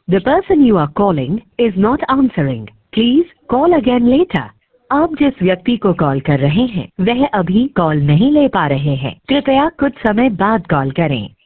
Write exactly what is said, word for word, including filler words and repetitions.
The person you are calling is not answering. Please call again later. आप जिस व्यक्ति को कॉल कर रहे हैं वह अभी कॉल नहीं ले पा रहे हैं। कृपया कुछ समय बाद कॉल करें।